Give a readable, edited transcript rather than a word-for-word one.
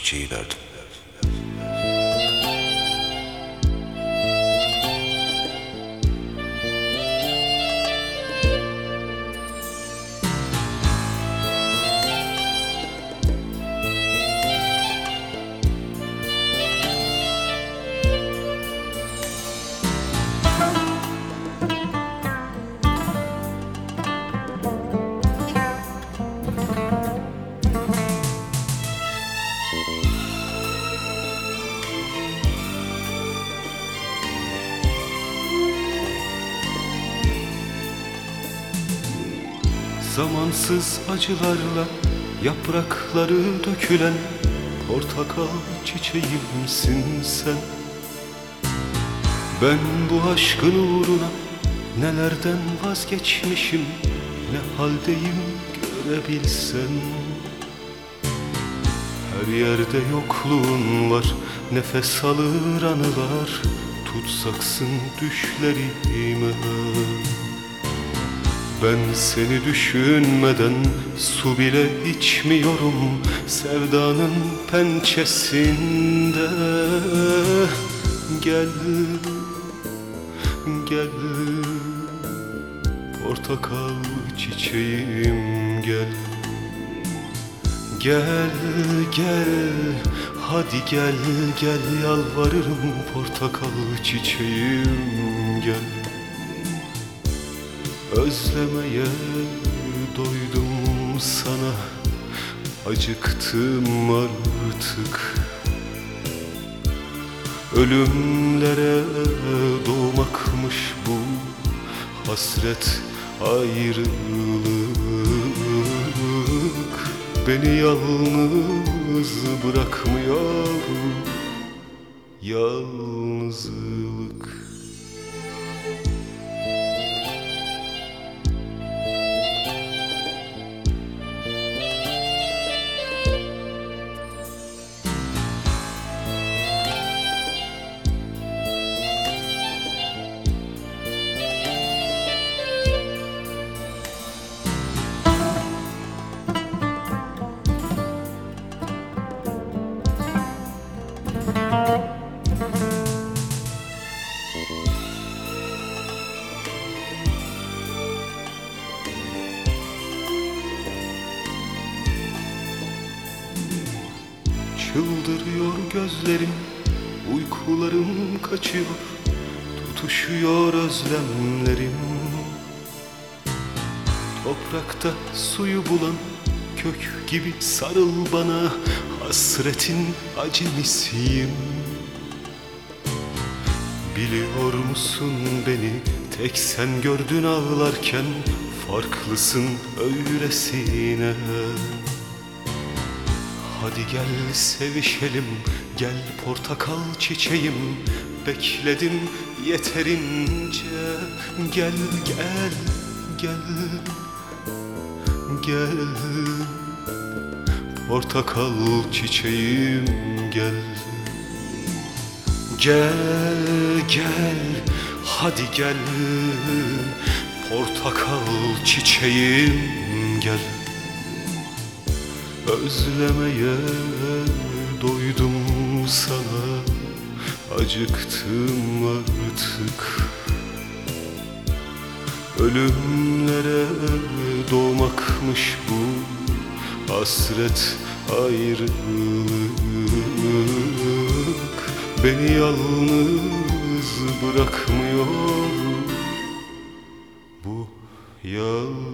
çiçeği derdim. Zamansız acılarla yaprakları dökülen portakal çiçeğimsin sen. Ben bu aşkın uğruna nelerden vazgeçmişim, ne haldeyim görebilsen. Her yerde yokluğun var, nefes alır anılar, tutsaksın düşlerime. Ben seni düşünmeden su bile içmiyorum sevdanın pençesinde. Gel, gel, portakal çiçeğim gel. Gel, gel, hadi gel, gel yalvarırım portakal çiçeğim gel. Özlemeye doydum sana, acıktım artık. Ölümlere doğmakmış bu hasret, ayrılık. Beni yalnız bırakmıyor yalnızlık. Çıldırıyor gözlerim, uykularım kaçıyor, tutuşuyor özlemlerim. Toprakta suyu bulan kök gibi sarıl bana, hasretin acemisiyim. Biliyor musun beni tek sen gördün ağlarken, farklısın öylesine. Hadi gel sevişelim, gel portakal çiçeğim. Bekledim yeterince, gel gel gel gel. Portakal çiçeğim gel. Gel gel, hadi gel, portakal çiçeğim gel. Özlemeye doydum sana, acıktım artık. Ölümlere doğmakmış bu hasret, ayrılık. Beni yalnız bırakmıyor bu yalnızlık.